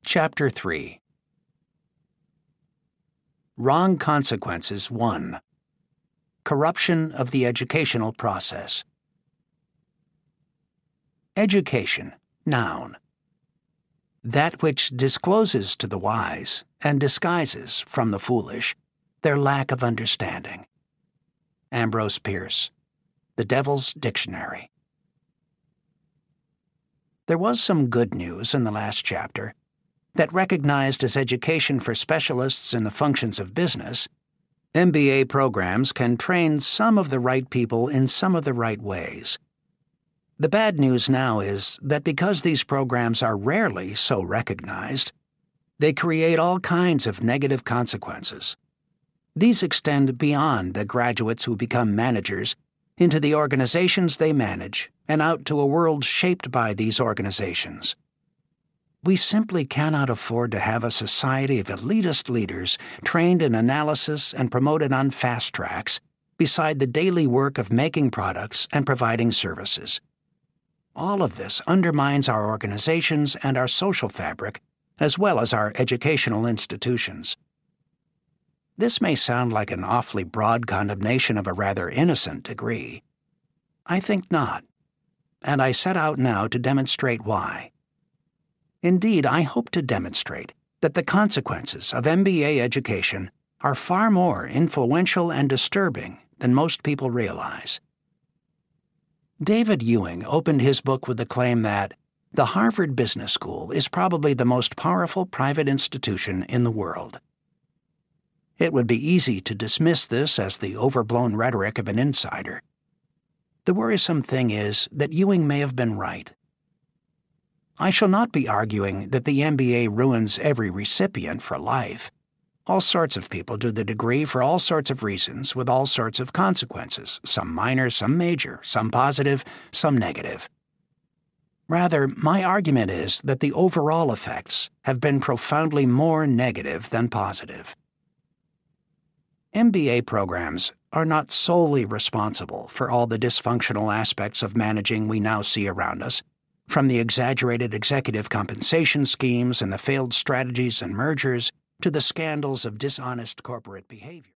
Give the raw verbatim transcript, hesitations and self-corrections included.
Chapter three. Wrong Consequences one. Corruption of the Educational Process. Education, noun. That which discloses to the wise and disguises from the foolish their lack of understanding. Ambrose Bierce, The Devil's Dictionary. There was some good news in the last chapter that recognized as education for specialists in the functions of business, M B A programs can train some of the right people in some of the right ways. The bad news now is that because these programs are rarely so recognized, they create all kinds of negative consequences. These extend beyond the graduates who become managers into the organizations they manage and out to a world shaped by these organizations. We simply cannot afford to have a society of elitist leaders trained in analysis and promoted on fast tracks beside the daily work of making products and providing services. All of this undermines our organizations and our social fabric, as well as our educational institutions. This may sound like an awfully broad condemnation of a rather innocent degree. I think not, and I set out now to demonstrate why. Indeed, I hope to demonstrate that the consequences of M B A education are far more influential and disturbing than most people realize. David Ewing opened his book with the claim that the Harvard Business School is probably the most powerful private institution in the world. It would be easy to dismiss this as the overblown rhetoric of an insider. The worrisome thing is that Ewing may have been right. I shall not be arguing that the M B A ruins every recipient for life. All sorts of people do the degree for all sorts of reasons with all sorts of consequences, some minor, some major, some positive, some negative. Rather, my argument is that the overall effects have been profoundly more negative than positive. M B A programs are not solely responsible for all the dysfunctional aspects of managing we now see around us, from the exaggerated executive compensation schemes and the failed strategies and mergers to the scandals of dishonest corporate behavior.